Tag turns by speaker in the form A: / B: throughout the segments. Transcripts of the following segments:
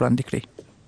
A: وړاندې کړي.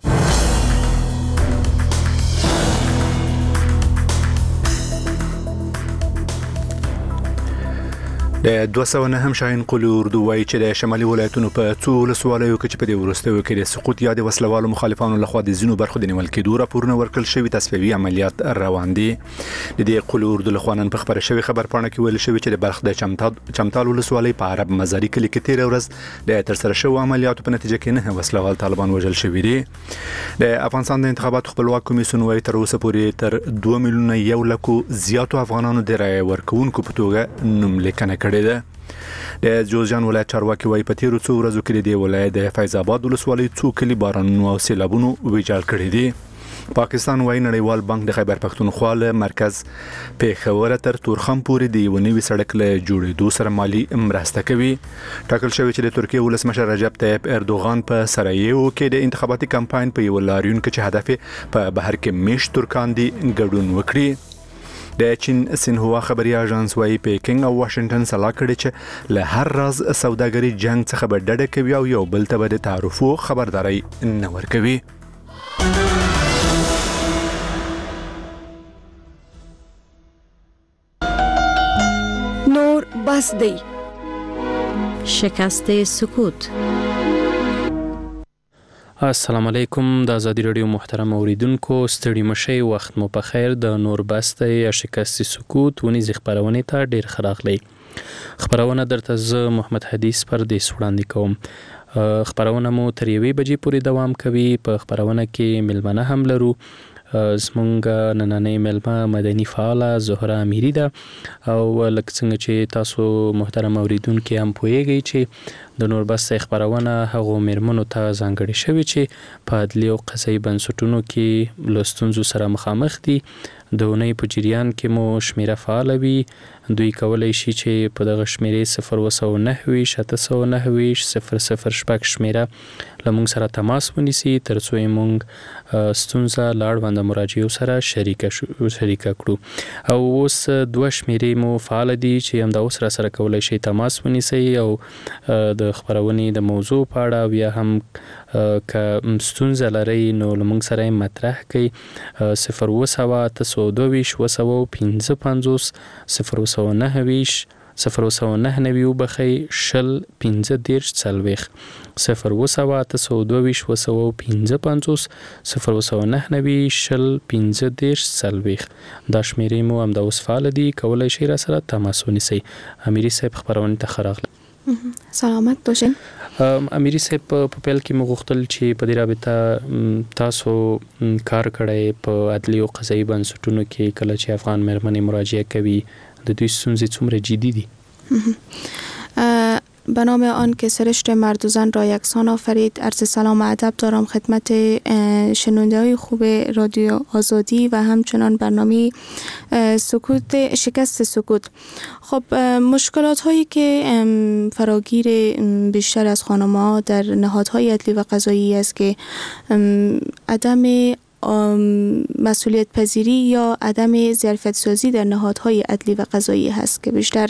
A: د 209 شاهین قلی اردو وایي چې د شمالي ولایتونو په څو ولسوالیو کې چې په دې وروستیو کې د سقوط یا د وسلوالو مخالفانو لخوا د ځینو برخو د نیول کېدو راپورونه ورکړل شوي تصفیوي عملیات روان دي. د دې قلی اردو لخوا نن په خبره شوی خبرپاڼه کې ویل شوی چې د بلخ د چمتال ولسوالۍ په عرب مزاري کلي کې تیر ورځ د ترسره شوو عملیاتو په نتیجه کې نه وسلوال طالبان وژل شوي دي. د افغانستان د انتخاباتو خپلواک کمیسیون وایي تر اوسه پورې تر 2 میلیونه 1 لک زیاتو افغانانو د رایې ورکوونکو په توګه نوملیکنه کړې ده. د جوزجان ولایت چارواکي وایي په تیرو څو ورځو کې د ولایت د فیض آباد ولسوالۍ څو کلي بارانونو او سیلابونو ویجاړ کړي دي. پاکستان وایي نړیوال بانک د خیبر پښتونخوا له مرکز پیښور تر تورخم پورې د یو نوي سړک له جوړېدو سره مالی مرسته کوي. ټاکل شوی چې د ترکیه ولسمشر رجب طیب اردوغان په سرایو کې د انتخاباتي کمپاین په یو لاریون کې چې هدف په بهر کې میشت ترکان دي ګډون وکړي. د چین سینهوا خبري اژانس وايي پیکینګ او واشنگټن صلاح کړي چې له هر راز سوداګري جنگ څخه به ډډه کوي او یو بل ته به د تعرفو خبرداري نه ورکوي.
B: نور بس دی.
C: شکست سکوت.
D: السلام علیکم. د آزادی رادیو محترم اوریدونکو ستړي مشي وخت مو په خیر. د نور بسته یا شکست سکوت ونی خبرونه ته ډیر خراغلی. خبرونه درته ز محمد حدیث پر دې وړاندې کوم. خبرونه مو تر 1 بجې پورې دوام کوي. په خبرونه کې ملمنه هم لرو. زمونږ نننې ملمه مدني فعاله زهره امیری ده او لکه څنګه چې تاسو محترم اوریدونکو هم پوهیږئ چې د نور بس خبرونه هغه مرمنو ته ځانګړي شوی چې په عدلي او قضایي بنسټونو کې لوستونزو سره مخامخ دي. د اونۍ په جریان کې مو شمیره فعال وي. دوی کولای شي چې په دغه شمیرې 009 709 006 شمیره لمونږ سره تماس ونیسي ترڅو موږ ستونزه لاړ باندې مراجعو سره شریک کړو. او اوس 2 شمیرې مو فعال دي چې هم د اوس سره کولای شي تماس ونیسي او د خبرونې د موضوع په اړه بیا هم که ستونزه لري نو لمونږ سره مطرح کړئ. 022 255 009 009 بخی شل 15 40 022 255 009 شل 15 40. دا شمیرې مو هم د اوس فعال دي. کولای شي را سره تماس ونیسئ. امیری صاحب خبرونه ته خراغله.
B: سلامت باشین.
D: امیری صاحب په پیل کې مغختل چې په دې رابطه تاسو کار کړی په عدلي او قضایي بنسټونو کې کله چې افغان مېرمنې مراجعه کوي د دوی ستونزې څومره جدي دي؟
B: به نام آن که سرشت مرد و زن را یکسان آفرید. عرض سلام و ادب دارم خدمت شنونده‌های خوب رادیو آزادی و همچنان برنامه شکست سکوت. خب مشکلات هایی که فراگیر بیشتر از خانم‌ها در نهادهای عدلی و قضایی است که عدم مسئولیت پذیری یا عدم ظرفیت سازی در نهادهای عدلی و قضایی هست که بیشتر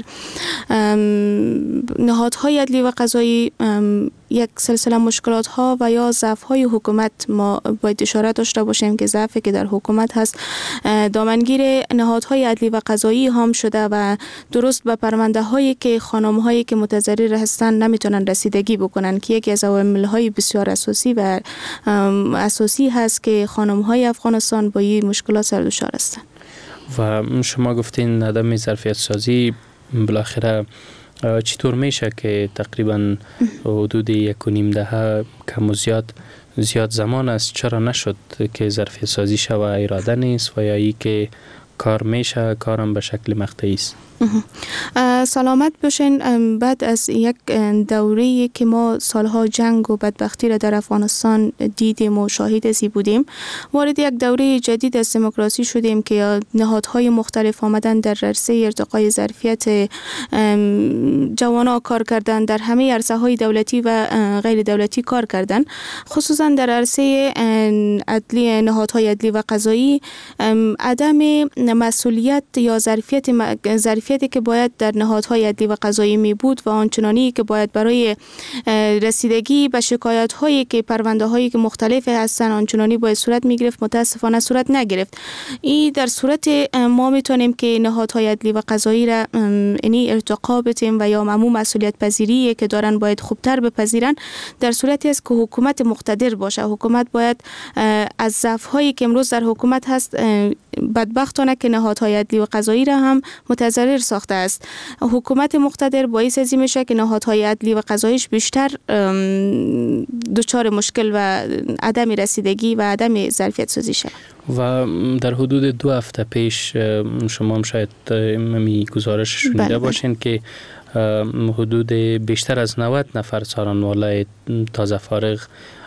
B: نهادهای عدلی و قضایی یک سلسله مشکلات ها و یا ضعف های حکومت ما باید اشاره داشته باشیم که ضعفی که در حکومت هست دامنگیر نهادهای عدلی و قضایی هم شده و درست به پرونده هایی که خانم هایی که متضرر هستند نمیتونن رسیدگی بکنن که یکی از عوامل های بسیار اساسی و اساسی هست که خانم های افغانستان با این مشکلات سر دچار هستند.
D: و شما گفتین عدم ظرفیت سازی بالاخره چطور میشه که تقریبا حدود 1.5 دهه کم و زیاد زمان است چرا نشد که ظرفیت سازی شود؟ اراده نیست و یا ای که کار میشه کارم به شکل مقطعی است؟
B: سلامت باشین. بعد از یک دوره‌ای که ما سالها جنگ و بدبختی را در افغانستان دیدیم و شاهد ازی بودیم وارد یک دوره جدید از دموکراسی شدیم که نهادهای مختلف آمدن در عرصه ارتقای ظرفیت جوانا کار کردن، در همه عرصه‌های دولتی و غیر دولتی کار کردن، خصوصا در عرصه عدلی نهادهای عدلی و قضایی عدم مسئولیت یا ظرفیتی که باید در نهادهای عدلی و قضایی می بود و آنچنانی که باید برای رسیدگی به شکایت هایی که پرونده هایی که مختلف هستن آنچنانی باید صورت می گرفت، متاسفانه صورت نگرفت. این در صورت ما میتونیم که نهادهای عدلی و قضایی را یعنی ارتقا بدیم و یا عموم مسئولیت پذیری که دارن باید خوبتر بپذیرن در صورتی است که حکومت مقتدر باشه. حکومت باید از ضعف هایی که امروز در حکومت هست بدبختانه که نهادهای عدلی و قضایی را هم متضرر ساخته است. حکومت مقتدر باعث ازی میشه که نهادهای عدلی و قضاییش بیشتر دچار مشکل و عدم رسیدگی و عدم ظرفیت سازی شه.
D: و در حدود 2 هفته پیش شما هم شاید می گزارش شنیده باشین که حدود بیشتر از 90 نفر سارنوالای تازه فارغ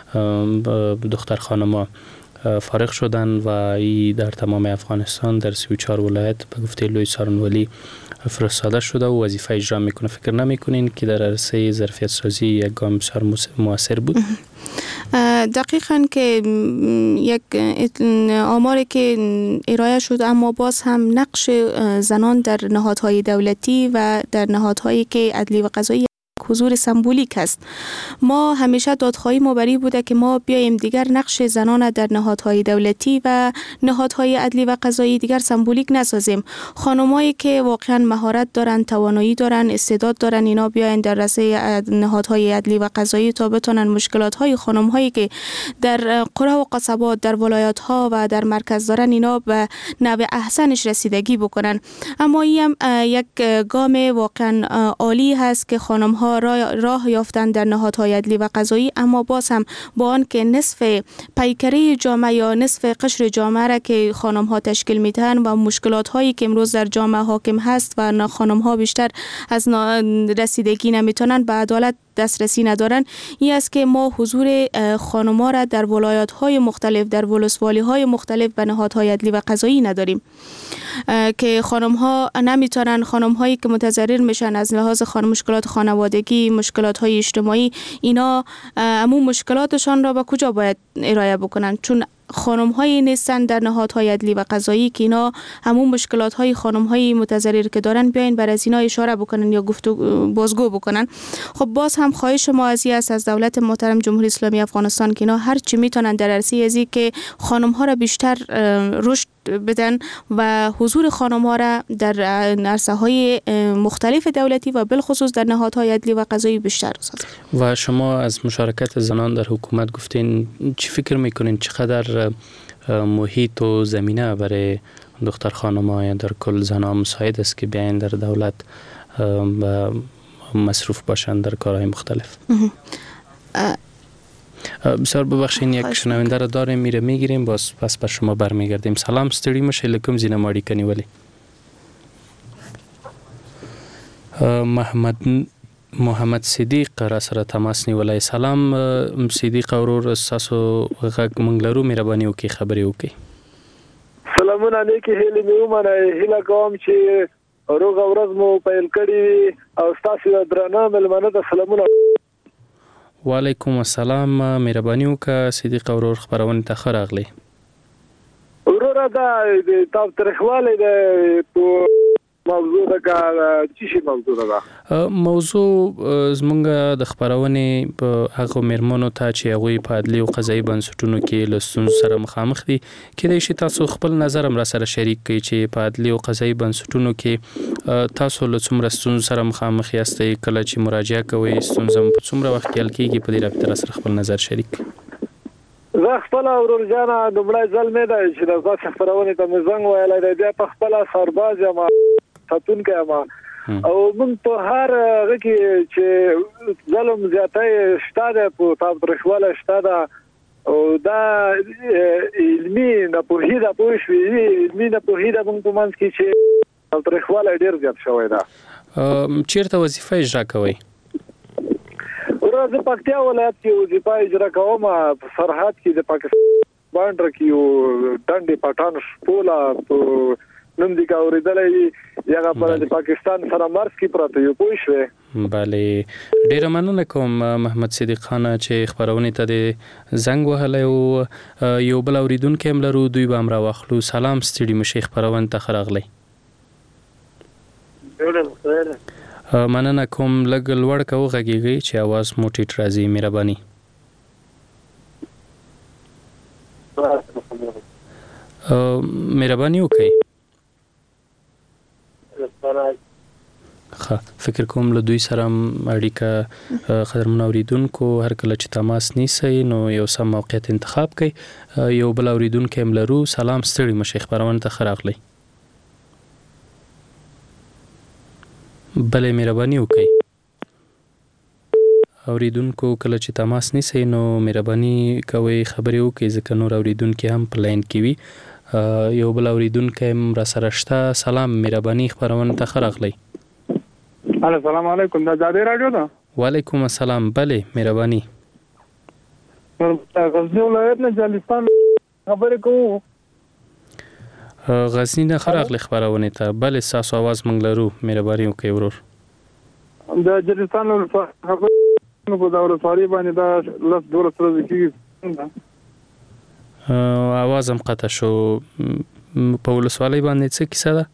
D: دختر خانما فارغ شدن و ای در تمام افغانستان در 34 ولایت به گفته لوی سارنوالی فرستاده شده و وظیفه اجرا میکنه. فکر نمیکنین که در عرصه ظرفیت سازی یک گام بسیار موثر بود؟
B: دقیقاً که یک آماری که ارائه شد، اما باز هم نقش زنان در نهادهای دولتی و در نهادهایی که عدلی و قضایی حضور سمبولیک است. ما همیشه دادخواهی ما بری بوده که ما بیایم دیگر نقش زنان در نهادهای دولتی و نهادهای عدلی و قضایی دیگر سمبولیک نسازیم. خانمایی که واقعا مهارت دارن، توانایی دارن، استعداد دارن، اینا بیاین در رسه نهادهای عدلی و قضایی تا بتونن مشکلات های خانم‌هایی که در قرى و قصبات، در ولایات ها و در مرکز دارن اینا به نوع احسنش رسیدگی بکنن. اما این یک گام واقعا عالی هست که خانم‌ها راه یافتن در نهادهای عدلی و قضایی، اما باز هم با آن که نصف پیکره جامعه یا نصف قشر جامعه را که خانم ها تشکیل میدن و مشکلات هایی که امروز در جامعه حاکم هست و خانم ها بیشتر از رسیدگی نمیتونن به عدالت دسترسی ندارن، این است که ما حضور خانم ها را در ولایات های مختلف، در ولسوالی های مختلف به نهادهای عدلی و قضایی نداریم که خانم ها نمیتونن، خانم هایی که متضرر میشن از لحاظ مشکلات خانوادگی، مشکلات های اجتماعی، اینا عموم مشکلاتشان را به کجا باید ارائه بکنن؟ چون خانم هایی نیستن در نهادهای عدلی و قضایی که اینا همون مشکلات های خانم های متضرر که دارن بیاین بر از اینا اشاره بکنن یا بازگو بکنن. خب باز هم خواهش ما از دولت محترم جمهوری اسلامی افغانستان که اینا هر چی میتونن در عرصه ازی که خانم ها را بیشتر رشد بدن و حضور خانم ها را در عرصه های مختلف دولتی و بالخصوص در نهادهای عدلی و قضایی بیشتر سازن.
D: و شما از مشارکت زنان در حکومت گفتین، چی فکر میکنین چقدر محیط و زمینه برای دختر خانم‌ها یا در کل زنان مساعد است که بیاین در دولت و مصروف باشند در کارهای مختلف؟ بسیار ببخشین، یک شنونده را داریم، میره میگیریم، باز پس بر شما برمیگردیم. سلام، ستړي مشه، لکم زینه ماړی کنی ولی محمد صدیق را سره تماس نیولای. سلام صدیق اورور، تاسو غږ مونږ لرو، مهرباني وکړئ خبرې وکړئ.
C: سلامونه علیکم، هیله مې ومنه، هیله کوم چې روغ ورځ مو پیل کړی او تاسو درنه ملمنه ته سلامونه.
D: وعلیکم السلام، مهرباني وکړه صدیق اورور، خبرونه ته ښه راغلی.
C: ورور دا تاسو ترخواله د موضوع دا چی شي موضوع دا
D: موضوع زمونږ د خبرونه په هغه مرمنو ته چې هغه په عدلي او قضایي بنسټونو کې لستون سره مخامخ دي، کله چې تاسو خپل نظر هم را سره شریک کړئ چې په عدلي او قضایي بنسټونو کې تاسو له څومره ستونزو سره مخامخ یاستئ، کله چې مراجعه کوئ ستونزه په څومره وخت کې حل کیږي، په دې رابطه سره خپل نظر شریک کړئ.
C: زه خپل ورور جان دومره ځل مې دا چې د تاسو خبرونه ته مزنګ ویلای دی، بیا په خپل سرباز یم ساتون کې او موږ په هر هغه کې چې ظلم زیاتای شته په تاسو ترخواله شته او دا علمي نه په هیله پوښوي، علمي نه په هیله موږ په منځ کې چې ترخواله ډیر زیات شوی دا.
D: چیرته وظیفه اجرا کوئ؟
C: ورځ پکتیا ولایت کې وظیفه اجرا کوم، په سرحد کې د پاکستان باندې کې یو ډنډي پټان شپولا په نوم دي کا اوریدلې یغه پر د پاکستان سره مرز کې پراته یو پوه شوې.
D: بله ډیر مننه کوم محمد صدیق خان چې خبرونه ته د زنګ وهلی او یو بل اوریدونکو هم لرو دوی به امر واخلو. سلام ستړي مشي خبرونه ته خراغلی. مننه کوم لګ لوړ کو غږیږي چې आवाज مو ټیټ راځي مهرباني. مهرباني وکړئ. فکر کوم له دوی سره اړیکه قدرمن اوریدونکو هر کله چې تماس نیسي نو یو سم موقعیت انتخاب کړئ. یو بل اوریدونکو هم لرو. سلام ستړي مشي خبرونه ته خراغلی. بله مهرباني وکړئ. اوریدونکو کله چې تماس نیسي نو مهرباني کوئ خبرې وکړئ ځکه نور اوریدونکو هم په لاین کې وي. یو بل اوریدونکو هم را سره شته. سلام مهرباني خبرونه ته خراغلی.
C: السلام علیکم دا جادي رادیو ده.
D: وعلیکم السلام. بله مهرباني.
C: غزنی ولایت نه جلستان خبرې کوو.
D: غزنی نه خراغلی خبرونه ته. بله تاسو आवाज مونږ لرو. مهرباني وکړئ ورور.
C: دا جلستان خبر په دا ورساري باندې دا لس دور سره کیږي.
D: आवाज هم قطع شو. په ولسوالۍ باندې څه کیسه ده؟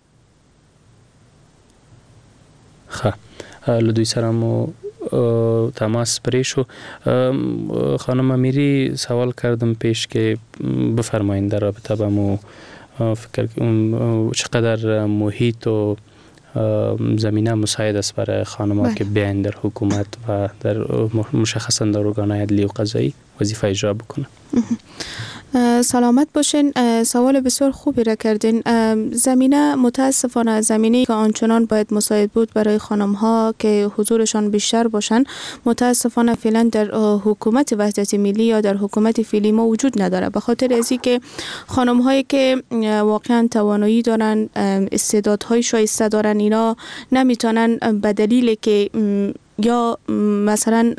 D: له دوی سره مو تماس پرې شو. خانم امیری سوال کردم پیش که بفرمایید در رابطه با مو فکر چقدر محیط و زمینه مساعد است برای خانم‌ها که بیاین در حکومت و در مشخصا در ارگان‌های عدلی و قضایی وظیفه اجرا بکنن.
B: سلامت باشین. سوال بسیار خوبی را کردین. زمینه متاسفانه زمینه‌ای که آنچنان باید مساعد بود برای خانم‌ها که حضورشان بیشتر باشن متاسفانه فعلا در حکومت وحدت ملی یا در حکومت فعلی ما وجود نداره. به خاطر از اینکه خانم‌هایی که واقعا توانایی دارن استعدادهای شایسته دارن اینا نمیتونن به دلیل که یا مثلا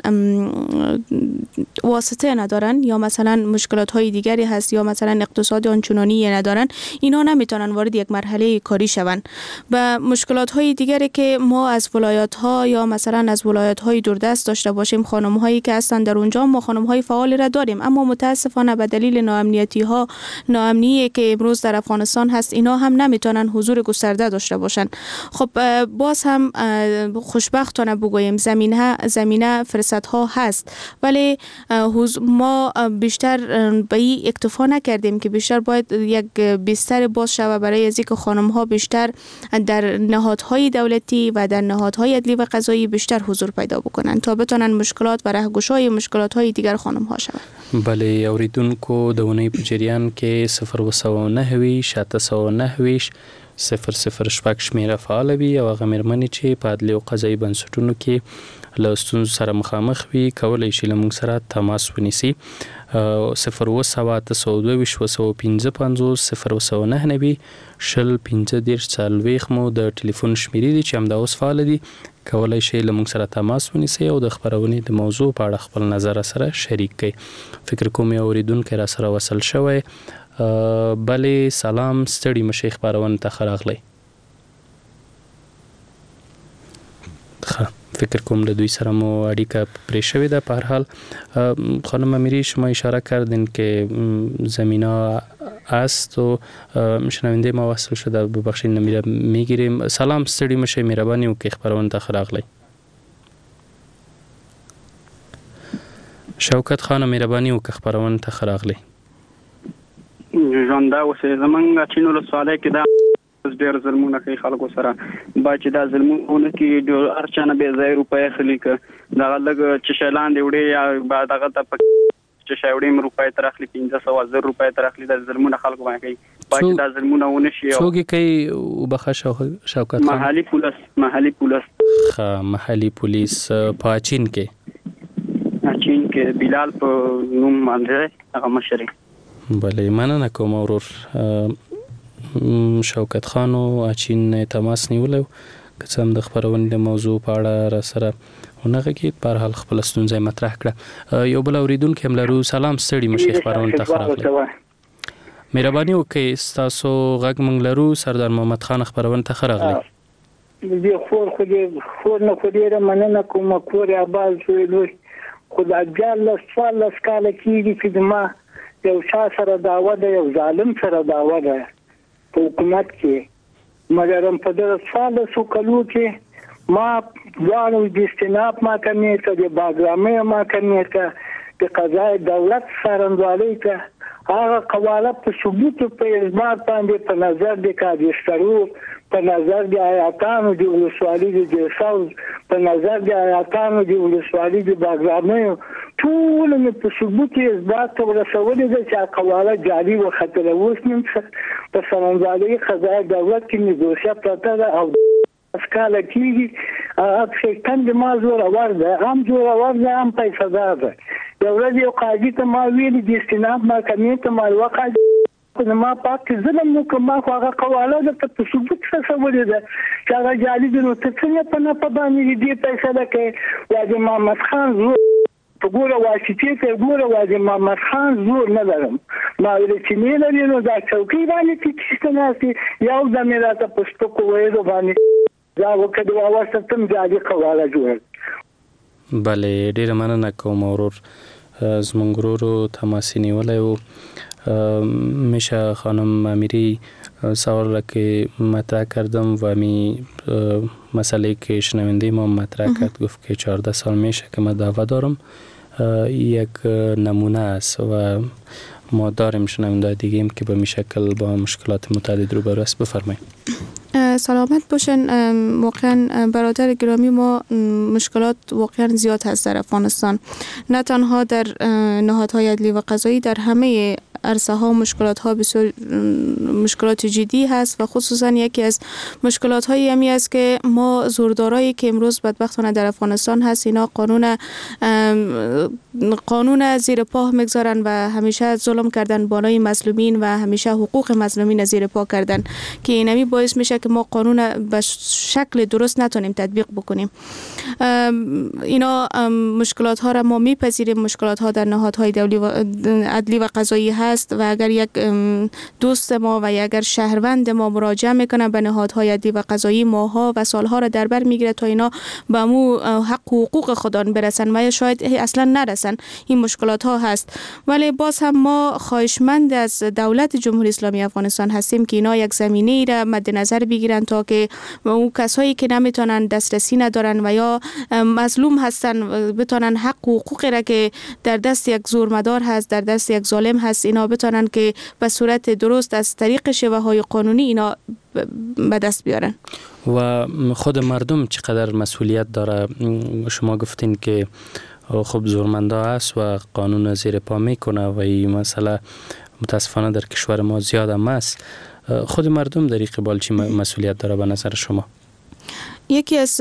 B: واسطه ندارن یا مثلا مشکلات های دیگری هست یا مثلا اقتصاد آنچنانی ندارن اینا نمیتونن وارد یک مرحله کاری شون. و مشکلات های دیگری که ما از ولایات ها یا مثلا از ولایات های دوردست داشته باشیم خانم هایی که هستن در اونجا ما خانم های فعال را داریم اما متاسفانه به دلیل ناامنی که امروز در افغانستان هست اینا هم نمیتونن حضور گسترده داشته باشن. خب باز هم خوشبختانه بگویم زمینه فرصت ها هست ولی ما بیشتر به این اکتفا نکردیم که بیشتر باید یک بستر باز شود برای از اینکه خانم ها بیشتر در نهادهای دولتی و در نهادهای عدلی و قضایی بیشتر حضور پیدا بکنن تا بتونن مشکلات و رهگشای مشکلات های دیگر خانم ها شود.
D: بله اوریدونکو د ونې په جریان کې 029 00 شپږ شمیره فعال وي او هغه مېرمنې چې په عدلي او قضایي بنسټونو کې له ستونزو سره مخامخ وي کولی شي له موږ سره تماس ونیسي. 02755 مو د ټلیفون شمیرې دي چې همدا اوس فعال دي. کولی شي له موږ سره تماس ونیسي او د خبرونې د موضوع په اړه خپل نظر سره شریک کړي. فکر کوم یو اوریدونکی را سره وصل شوی. بله سلام ستړي مشي خبرونه ته خراغلی. فکر کوم له دوی سره مو اړیکه پرې شوې ده. په هر حال خانم امیری شما اشاره کردین که زمینه است و شنونده ما وصل شده ببخشید میگیریم. سلام ستړي مشي مهرباني وکړئ خبرونه ته خراغلی. شوکت خان مهرباني وکړئ خبرونه ته خراغلی.
E: ژوند دا اوسې زمونږ چینو له سواله کې دا ډېر ظلمونه کوي خلکو سره با چې دا ظلمونه کې د هر چا نه بې ځایه روپۍ اخلي که دغه لږ چې شی لاندې وړي یا دغه ته چې شی وړي روپۍ تر اخلي 1500 روپۍ تر اخلي دا ظلمونه خلکو باندې کوي با چې دا ظلمونه ونه شي.
D: څوک یې کوي وبخښه شوکت خان؟ محلي پولیس په اچین کې
E: بلال په نوم باندې هغه مشر.
D: بله مننه کوم ورور شوکت خان او اچین تماس نیولو که څه هم د خبرونې د موضوع په اړه را سره ونغه کې په هر حال خپل ستونزې مطرح کړه. یو بل اوریدونکو هم لرو. سلام ستړي مشي خبرونه ته خراغلی. مهرباني وکړئ تاسو غږ مونږ لرو سردار محمد خان خبرونه ته راغلی
F: دې خور خو نه خو ډېره مننه کوم کور آباد شوی خو دا جالس فالس کاله کېږي چې ما یو شا سره دعوه ده یو ظالم سره دعوه ده په حکومت کې مګر په دغه فالسو کلو کې ما وانو د استناب ما کمې ته د باغرامې ما کمې ته د قضای دولت سرندوالۍ ته هغه قواله په ثبوت په اثبات باندې په نظر د کاریسترو په نظر د آیاتانو د ولسوالۍ د جرساوز په نظر د آیاتانو د ولسوالۍ د باغرامې ټول په ثبوت اثبات ورسولې ده چې قواله جعلي وختل اوس نن په سرندوالۍ قضای دولت کې نیګوسیا پراته ده او اسکاله کېږي هغه شیطان د ما زور ورده هم زور ورده هم پیسې ده یو ورځ یو قاضي ته ما ویلي د استناب محکمې ته ما وکړ ما پاتې ظلم نو کوم هغه قواله د په ثبوت څه ولې ده چې هغه جعلي دي نو څه نه په باندې دې پیسې ده کې واجب محمد خان زور ګوره واسطې ته ګوره واجب محمد خان زور نه لرم ما ویل چې نه لري نو دا څوکۍ باندې چې څه یو د مې راته پښتو کوې باندې دا وکړو اوسه تم جالي قواله جوړ
D: بله ډیره مننه کوم ورور زمونږ ورور تماس نیولی و میشه خانم امیری سوال را که مطرح کردم و مسئله که شنونده ما مطرح کرد گفت که 14 سال میشه که من دعوه دارم یک نمونه است و ما داریم شنونده دیگه که به این شکل با مشکلات متعدد روبرو است. بفرمایید.
B: سلامت باشن. واقعا برادر گرامی ما مشکلات واقعا زیاد هست در افغانستان، نه تنها در نهادهای عدلی و قضایی، در همه عرصه ها مشکلات ها بسیار مشکلات جدی هست و خصوصا یکی از مشکلات هایی همی است که ما زوردارایی که امروز بدبختانه در افغانستان هست اینا قانون زیر پا میگذارن و همیشه ظلم کردن بالای مظلومین و همیشه حقوق مظلومین زیر پا کردن که اینمی باعث میشه که ما قانون به شکل درست نتونیم تطبیق بکنیم. اینا مشکلات ها را ما میپذیریم. مشکلات ها در نهادهای عدلی و قضایی هست و اگر یک دوست ما و اگر شهروند ما مراجعه میکنه به نهادهای عدلی و قضایی ماها و سالها را در بر میگیره تا اینا به مو حق و حقوق خودان برسن و شاید اصلا نرسن. این مشکلات ها هست، ولی باز هم ما خواهشمند از دولت جمهوری اسلامی افغانستان هستیم که اینا یک زمینه را مد نظر بگیرن تا که اون کسایی که نمیتونن دسترسی ندارن و یا مظلوم هستن بتونن حق و حقوقی را که در دست یک زورمدار هست، در دست یک ظالم هست، اینا بتونن که به صورت درست از طریق شیوه های قانونی اینا به دست بیارن.
D: و خود مردم چقدر مسئولیت داره؟ شما گفتین که خب زورمنده است و قانون زیر پا میکنه و این مسئله متاسفانه در کشور ما زیاد هم است. خود مردم در این قبال چی مسئولیت داره به نظر شما؟
B: یکی از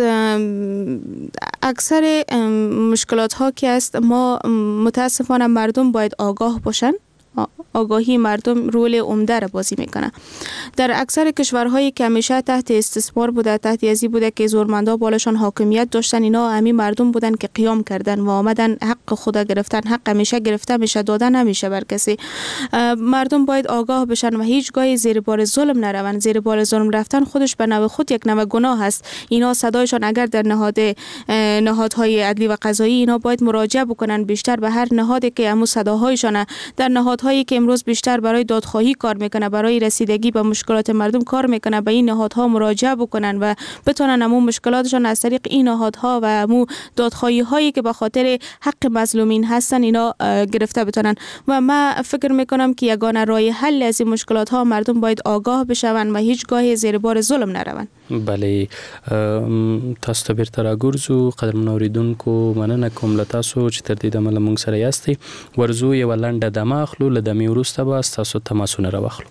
B: اکثر مشکلات ها که است، ما متاسفانه مردم باید آگاه باشن. آگاهی مردم رول عمده را بازی میکنه. در اکثر کشورهایی که همیشه تحت استثمار بوده، تحت یزی بوده که زورمندا بالاشان حاکمیت داشتن، اینا همین مردم بودن که قیام کردن و آمدن حق خدا گرفتن. حق همیشه گرفته میشه، داده نمیشه بر کسی. مردم باید آگاه بشن و هیچگاه زیر بار ظلم نروند. زیر بار ظلم رفتن خودش به نوع خود یک نوع گناه است. اینا صدایشان اگر در نهادهای عدلی و قضایی اینا باید مراجعه بکنن بیشتر به هر نهادی که همون صداهایشان در نهادهایی که امروز بیشتر برای دادخواهی کار میکنه، برای رسیدگی به مشکلات مردم کار میکنه، به این نهادها مراجعه بکنن و بتونن همون مشکلاتشان از طریق این نهادها و همون دادخواهی هایی که به خاطر حق مظلومین هستن اینا گرفته بتونن. و من فکر میکنم که یگانه راه حل از این مشکلات ها مردم باید آگاه بشون و هیچگاه زیر بار ظلم نروند.
D: بله، تاسو ته بیرته راګرځو. قدرمن اوریدونکو، مننه کوم له تاسو چې تر دې دمه له موږ سره یاستئ. ورځو یوه لنډه دمه اخلو، له دمې وروسته به ستاسو تماسونه راواخلو.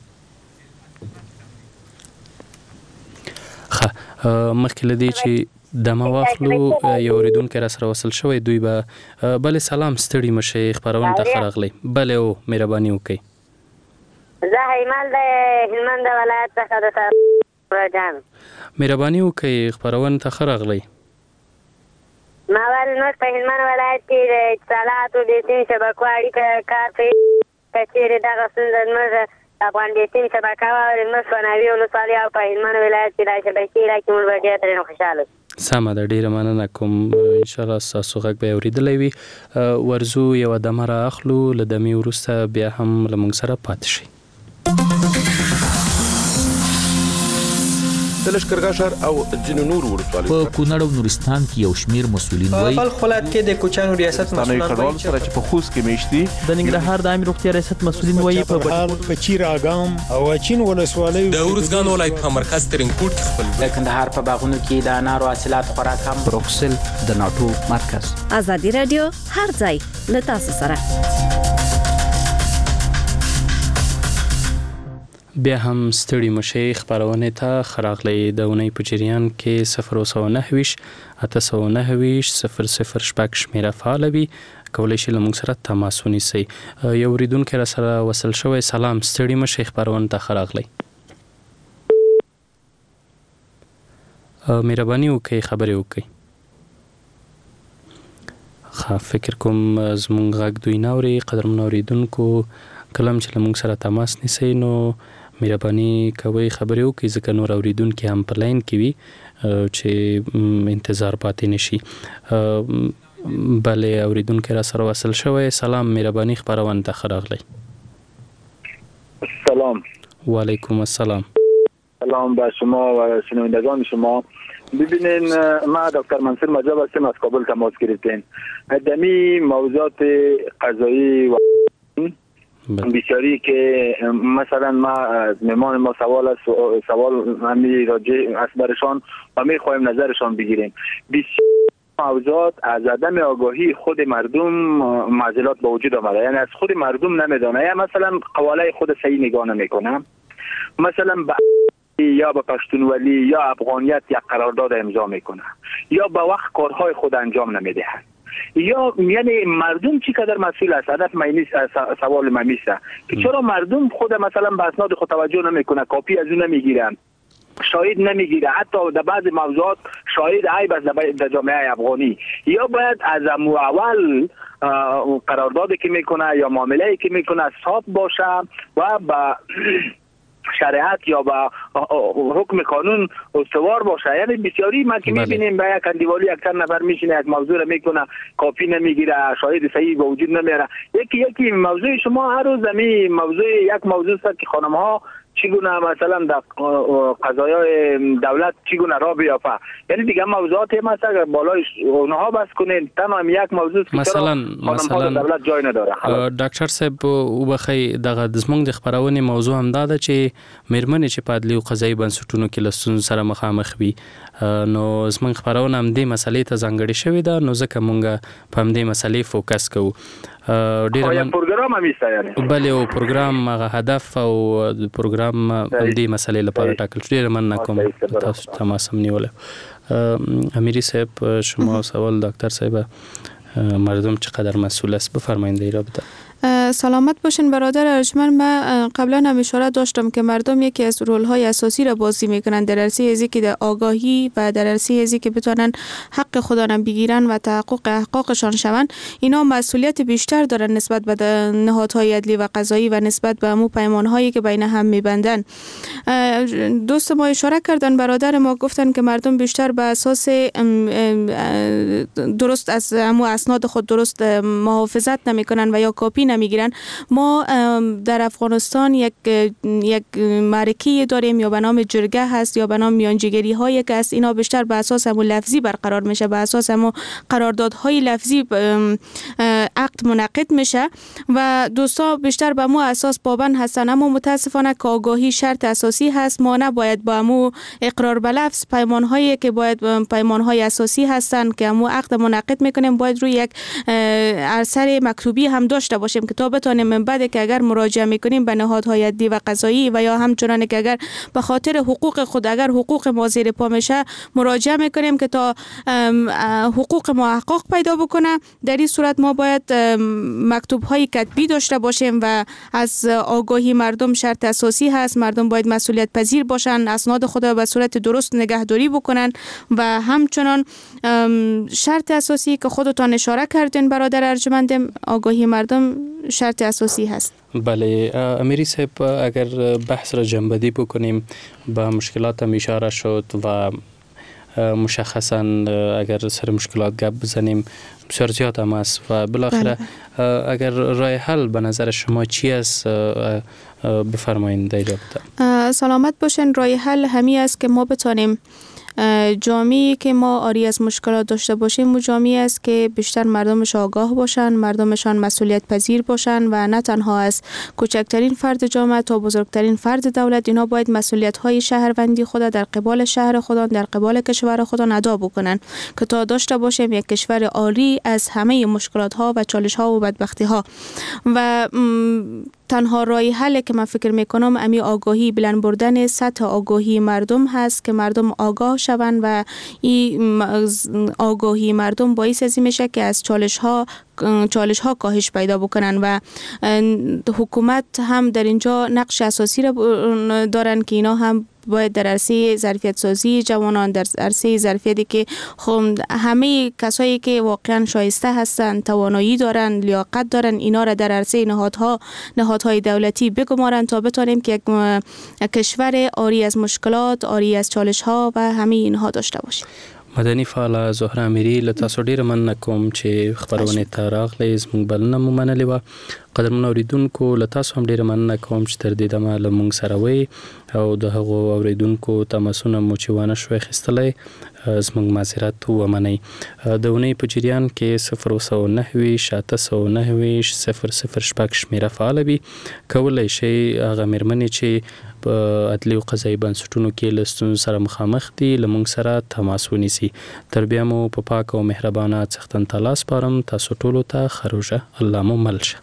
D: ښه، مخکې له دې چې دمه واخلو یو اوریدونکی را سره وصل شوی، دوی به بله سلام، ستړي مشئ، خپرونې ته ښه راغلی. بله او مهرباني وکړئ.
G: زه هیمل د هلمند ولایت څخه د راجام.
D: مهرباني وکړئ، خپرونې ته ښه راغلی.
G: ما ول نو په هلمند ولایت کې د اتصالاتو د سیم شبکو اړیکه کار کوي. که چیرې دغه ستونزه زموږ افغان بیتیم شبکه و مسکنوی ولسوالی او په هلمند ولایت کې د شبکې علاقې موږ به ډېر ترې خوشحاله
D: سمه ده، ډیره مننه کوم. انشاءالله ستاسو غږ به اورېدلی وي. ورزو یوه دمه را اخلو، له دمې وروسته بیا هم له موږ سره پاتې شئ.
H: د لښکرګاه ښار او ځینو نورو ولسوالیو
I: په کونړ او نورستان کې یو شمېر مسؤلین وایي
J: په ولایت کې د کوچیانو ریاست مسؤلان
H: وایي سره چې په خوست کې میشتي
J: د ننګرهار د عامه روغتیا ریاست مسؤلین وایي
K: په چیر اګام او اچین ولسوالۍ
L: د ارزګان ولایت په مرکز ترینکوټ کې خپل
M: د کندهار په باغونو کې د انارو حاصلات خورا کم.
N: بروکسل د ناتو مرکز.
O: ازادي رادیو هر ځای له تاسو سره.
D: بیا هم ستړي مشي خبرونه ته خراغلی د اونۍ په جریان کې 009 809 00 شمیره فعال وي. کولای شئ له موږ سره تماس ونیسئ. یو اوریدونکی را سره وصل شوی. سلام، ستړي مشي خبرونه ته خراغلی. مهرباني وکړئ خبرې وکړئ. فکر کوم زموږ غږ دوی نه اوري. قدرمنو اوریدونکو، کلم چې له موږ سره تماس نیسئ نو مهرباني کوئ خبرې وکړئ، ځکه نور اوریدونکي هم په لاین کې وي چې انتظار پاتې نشي. بله، اوریدونکی را سره وصل شوی. سلام، مهرباني خبرونه ته ښه راغلی.
C: سلام.
D: وعلیکم السلام.
C: سلام به شما و شنوندگان شما. ببینین، ما دکتر منصور مجاب هستم، از کابل تماس گرفتیم. دمی موضوعات قضایی و بسیاری که مثلا ما مهمان ما سوال همی راجع از برشان و می خواهیم نظرشان بگیریم. بسیاری موضوعات از عدم آگاهی خود مردم معضلات به وجود آمده، یعنی از خود مردم نمیدانه، یا مثلا قواله خود صحیح نگاه نمیکنه، مثلا یا به پشتونولی یا افغانیت یک قرارداد امضا میکنه، یا به وقت کارهای خود انجام نمیده، یا یعنی مردم چقدر مسئول است. هدف سوال من نیست که چرا مردم خود مثلا به اسناد خود توجه نمیکنه، کاپی از اون نمیگیرن، شاهد نمیگیره، حتی در بعض موضوعات شاهد عیب است در جامعه افغانی. یا باید از اول قراردادی که میکنه یا معامله‌ای که میکنه ثابت باشه و با شریعت یا با حکم قانون استوار باشه. یعنی بسیاری ما که میبینیم به یک اندیوالی اکثر نفر میشینه یک موضوع رو میکنه، کاپی نمیگیره، شاهد صحیح به وجود نمیاره. یکی موضوع شما هر روز زمین موضوع یک موضوع است که خانم ها چگونه مثلا در قضایای دولت چگونه را بیافته. یعنی دیگه موضوعات هم هست اگر بالای اونها بس کنین تمام یک موضوع که
D: مثلا
C: دولت جای نداره.
D: ډاکټر صاحب وبخی دغه د زمونږ د خبرونه موضوع هم دا ده چې مېرمنې چې په عدلي او قضایي بنسټونو کې له ستونزو سره مخامخ وي، نو زمونږ خبرونه هم دې مسلې ته ځانګړې شوې ده، نو ځکه مونږ په همدې مسلې فوکس کوو.
C: ډیر پروګرام هم ایسته، یعنی
D: بله او پروګرام هغه هدف او پروګرام دې مسلې لپاره ټاکل شوی. ډیر مننه کوم تاسو تماس هم نیول. امیری صاحب، شما سوال دکتر صاحب مردم چقدر مسئول است بفرمایید در رابطه.
B: سلامت باشین برادر ارجمند. من قبلا هم اشاره داشتم که مردم یکی از رول‌های اساسی را بازی میکنن در عرصه ازی که در آگاهی و در عرصه ازی که بتونن حق خود را بگیرن و تحقق حقوقشان شون. اینا مسئولیت بیشتر دارن نسبت به نهادهای عدلی و قضایی و نسبت به مو پیمانهایی که بین هم میبندن. دوست ما اشاره کردن، برادر ما گفتن که مردم بیشتر به اساس درست از مو اسناد خود درست محافظت نمیکنن و یا کاپی نمیگیرن. ما در افغانستان یک معرکه داریم یا به نام جرگه هست یا به نام میانجیگری هایی که است. اینا بیشتر به اساس همون لفظی برقرار میشه، به اساس همون قراردادهای لفظی عقد منعقد میشه و دوستا بیشتر به مو اساس پابند هستن. اما متاسفانه که آگاهی شرط اساسی هست، ما نباید با مو اقرار به لفظ پیمان هایی که باید پیمان های اساسی هستن که مو عقد منعقد میکنیم باید روی یک اثر مکتوبی هم داشته باشیم که تا بتونیم من بعد که اگر مراجعه میکنیم به نهادهای عدلی و قضایی و یا همچنان که اگر به خاطر حقوق خود اگر حقوق ما زیر پا میشه مراجعه میکنیم که تا حقوق ما تحقق پیدا بکنه. در این صورت ما باید مکتوب های کتبی داشته باشیم و از آگاهی مردم شرط اساسی هست. مردم باید مسئولیت پذیر باشن، اسناد خود به صورت درست نگهداری بکنن و همچنان شرط اساسی که خودتان اشاره کردین برادر ارجمند، آگاهی مردم شرط اساسی هست.
D: بله امیری صاحب، اگر بحث را جنبندی بکنیم به مشکلات هم اشاره شد و مشخصا اگر سر مشکلات گپ بزنیم بسیار زیاد هم است و بالاخره اگر راه حل به نظر شما چی است بفرمایید در رابطه.
B: سلامت باشین. راه حل همی است که ما بتانیم جامعه‌ای که ما آری از مشکلات داشته باشیم و جامعه است که بیشتر مردمش آگاه باشن، مردمشان مسئولیت پذیر باشن و نه تنها از کوچکترین فرد جامعه تا بزرگترین فرد دولت، اینا باید مسئولیت های شهروندی خود در قبال شهر خودان، در قبال کشور خودان ادا بکنن که تا داشته باشیم یک کشور آری از همه مشکلات ها و چالش ها و بدبختی ها. و تنها راه حل که من فکر میکنم امی آگاهی، بلند بردن سطح آگاهی مردم هست که مردم آگاه شوند و این آگاهی مردم باعث ازی میشه که از چالش ها کاهش پیدا بکنن و حکومت هم در اینجا نقش اساسی را دارن که اینا هم باید در عرصه ظرفیت سازی جوانان، در عرصه ظرفیتی که همه کسایی که واقعا شایسته هستند، توانایی دارن، لیاقت دارن، اینا را در عرصه نهادهای دولتی بگمارن تا بتانیم که یک کشور آری از مشکلات، آری از چالش ها و همه اینها داشته باشیم.
D: مدني فعاله زهره امیری، له تاسو ډیره مننه کوم چې خبرونه ته راغلی، زموږ بلنه مو منلې وه. قدرمنو اوریدونکو له تاسو هم ډیره مننه کوم چې تر دې دمه له موږ سره وئ او د هغو اوریدونکو تماسونه مو چې ونه شوی اخیستلی، زموږ معذرت ومنئ. د اونۍ په جریان کې 009-809-006 شمیره فعاله وي. کولی شئ هغه مېرمنې چې په عدلي او قضایي بنسټونو کې له ستونزو سره مخامخ دي له موږ سره تماس ونیسي. تر بیا مو په پاک او مهربانه څښتن ته لاس سپارم. تاسو ټولو ته ښه روژه، الله مو مل شه.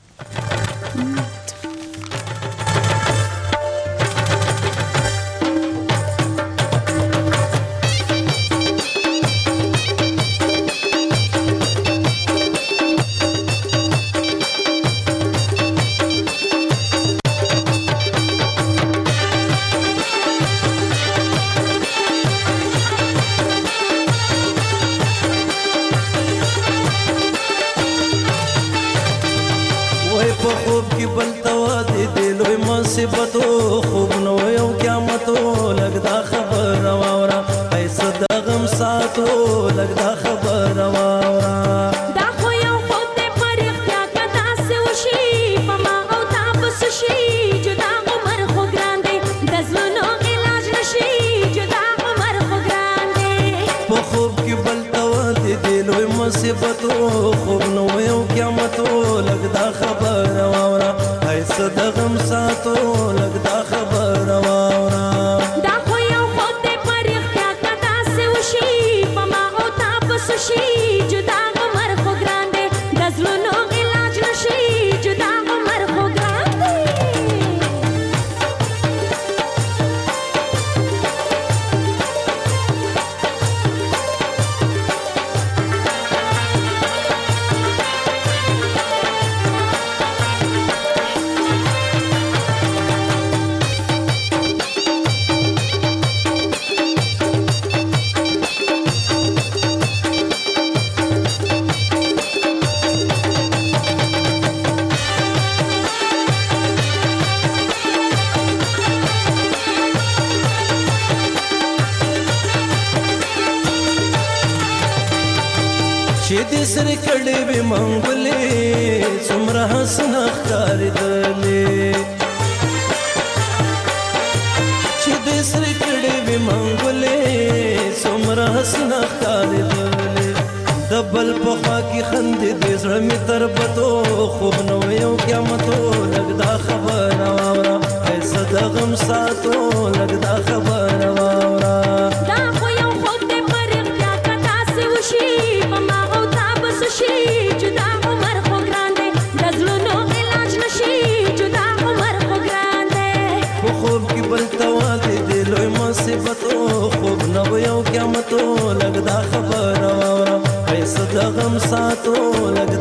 P: غم ساتو لګ